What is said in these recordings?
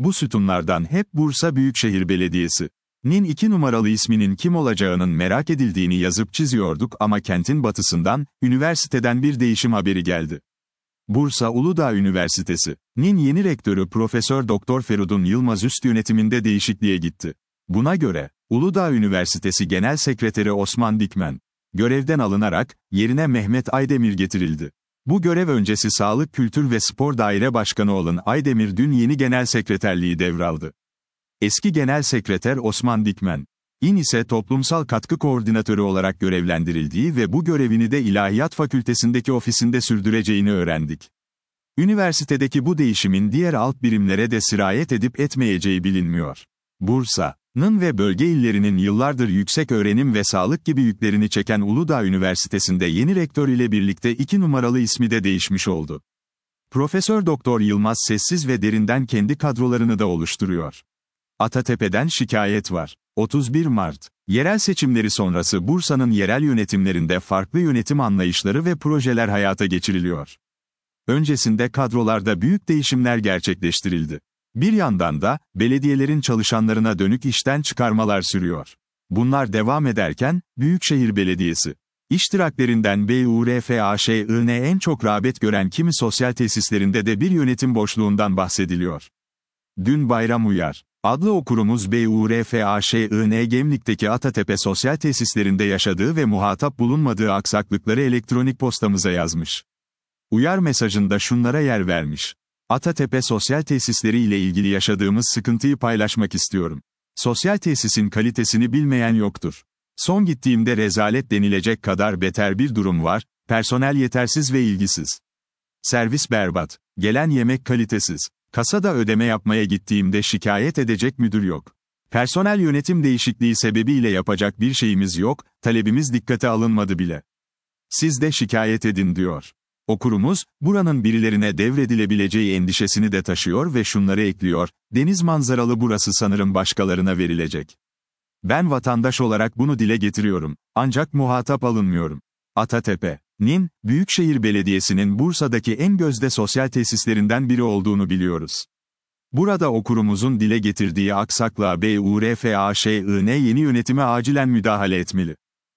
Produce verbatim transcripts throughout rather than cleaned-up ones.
Bu sütunlardan hep Bursa Büyükşehir Belediyesi'nin iki numaralı isminin kim olacağının merak edildiğini yazıp çiziyorduk ama kentin batısından, üniversiteden bir değişim haberi geldi. Bursa Uludağ Üniversitesi'nin yeni rektörü Profesör Doktor Feridun Yılmaz üst yönetiminde değişikliğe gitti. Buna göre, Uludağ Üniversitesi Genel Sekreteri Osman Dikmen, görevden alınarak, yerine Mehmet Aydemir getirildi. Bu görev öncesi Sağlık Kültür ve Spor Daire Başkanı olan Aydemir dün yeni genel sekreterliği devraldı. Eski genel sekreter Osman Dikmen, İN ise toplumsal katkı koordinatörü olarak görevlendirildiği ve bu görevini de İlahiyat Fakültesindeki ofisinde sürdüreceğini öğrendik. Üniversitedeki bu değişimin diğer alt birimlere de sirayet edip etmeyeceği bilinmiyor. Bursa'nın ve bölge illerinin yıllardır yüksek öğrenim ve sağlık gibi yüklerini çeken Uludağ Üniversitesi'nde yeni rektör ile birlikte iki numaralı ismi de değişmiş oldu. Profesör Doktor Yılmaz sessiz ve derinden kendi kadrolarını da oluşturuyor. Atatepe'den şikayet var. otuz bir Mart, yerel seçimleri sonrası Bursa'nın yerel yönetimlerinde farklı yönetim anlayışları ve projeler hayata geçiriliyor. Öncesinde kadrolarda büyük değişimler gerçekleştirildi. Bir yandan da, belediyelerin çalışanlarına dönük işten çıkarmalar sürüyor. Bunlar devam ederken, Büyükşehir Belediyesi, iştiraklerinden B U R F A Ş İ N en çok rağbet gören kimi sosyal tesislerinde de bir yönetim boşluğundan bahsediliyor. Dün Bayram Uyar adlı okurumuz B U R F A Ş İ N Gemlik'teki Atatepe sosyal tesislerinde yaşadığı ve muhatap bulunmadığı aksaklıkları elektronik postamıza yazmış. Uyar mesajında şunlara yer vermiş. Atatepe sosyal tesisleri ile ilgili yaşadığımız sıkıntıyı paylaşmak istiyorum. Sosyal tesisin kalitesini bilmeyen yoktur. Son gittiğimde rezalet denilecek kadar beter bir durum var, personel yetersiz ve ilgisiz. Servis berbat, gelen yemek kalitesiz. Kasada ödeme yapmaya gittiğimde şikayet edecek müdür yok. Personel yönetim değişikliği sebebiyle yapacak bir şeyimiz yok, talebimiz dikkate alınmadı bile. Siz de şikayet edin diyor. Okurumuz, buranın birilerine devredilebileceği endişesini de taşıyor ve şunları ekliyor, deniz manzaralı burası sanırım başkalarına verilecek. Ben vatandaş olarak bunu dile getiriyorum, ancak muhatap alınmıyorum. Atatepe'nin, Büyükşehir Belediyesi'nin Bursa'daki en gözde sosyal tesislerinden biri olduğunu biliyoruz. Burada okurumuzun dile getirdiği aksaklığa B U R F A Ş İ N yeni yönetime acilen müdahale etmeli.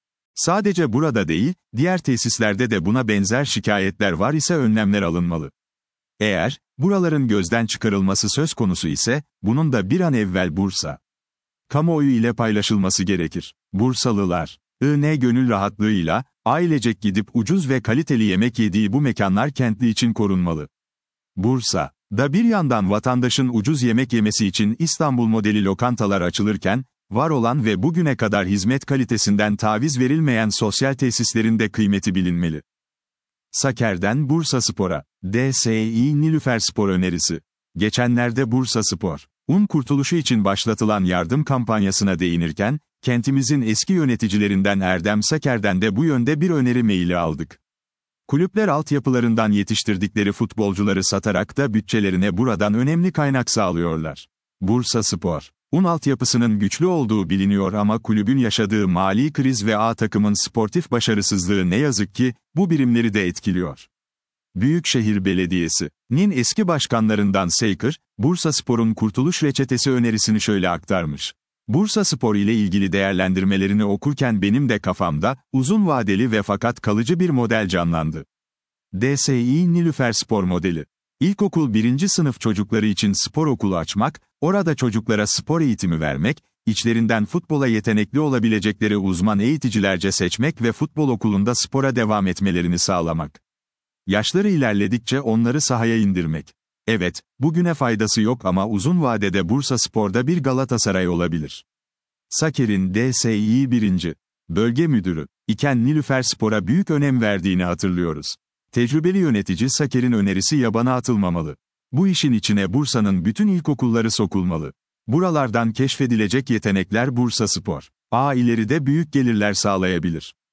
Sadece burada değil, diğer tesislerde de buna benzer şikayetler var ise önlemler alınmalı. Eğer, buraların gözden çıkarılması söz konusu ise, bunun da bir an evvel Bursa kamuoyu ile paylaşılması gerekir. Bursalılar, I N gönül rahatlığıyla, ailecek gidip ucuz ve kaliteli yemek yediği bu mekanlar kentli için korunmalı. Bursa'da bir yandan vatandaşın ucuz yemek yemesi için İstanbul modeli lokantalar açılırken, var olan ve bugüne kadar hizmet kalitesinden taviz verilmeyen sosyal tesislerin de kıymeti bilinmeli. Saker'den Bursaspor'a, D S İ Nilüferspor önerisi. Geçenlerde Bursaspor'un kurtuluşu için başlatılan yardım kampanyasına değinirken, kentimizin eski yöneticilerinden Erdem Saker'den de bu yönde bir öneri maili aldık. Kulüpler altyapılarından yetiştirdikleri futbolcuları satarak da bütçelerine buradan önemli kaynak sağlıyorlar. Bursaspor'un altyapısının güçlü olduğu biliniyor ama kulübün yaşadığı mali kriz ve A takımın sportif başarısızlığı ne yazık ki, bu birimleri de etkiliyor. Büyükşehir Belediyesi'nin eski başkanlarından Seykır, Bursaspor'un kurtuluş reçetesi önerisini şöyle aktarmış. Bursaspor ile ilgili değerlendirmelerini okurken benim de kafamda, uzun vadeli ve fakat kalıcı bir model canlandı. D S İ Nilüferspor modeli. İlkokul birinci sınıf çocukları için spor okulu açmak, orada çocuklara spor eğitimi vermek, içlerinden futbola yetenekli olabilecekleri uzman eğiticilerce seçmek ve futbol okulunda spora devam etmelerini sağlamak. Yaşları ilerledikçe onları sahaya indirmek. Evet, bugüne faydası yok ama uzun vadede Bursaspor'da bir Galatasaray olabilir. Saker'in D S İ birinci Bölge Müdürü iken Nilüferspor'a büyük önem verdiğini hatırlıyoruz. Tecrübeli yönetici Saker'in önerisi yabana atılmamalı. Bu işin içine Bursa'nın bütün ilkokulları sokulmalı. Buralardan keşfedilecek yetenekler Bursaspor, A ileride büyük gelirler sağlayabilir.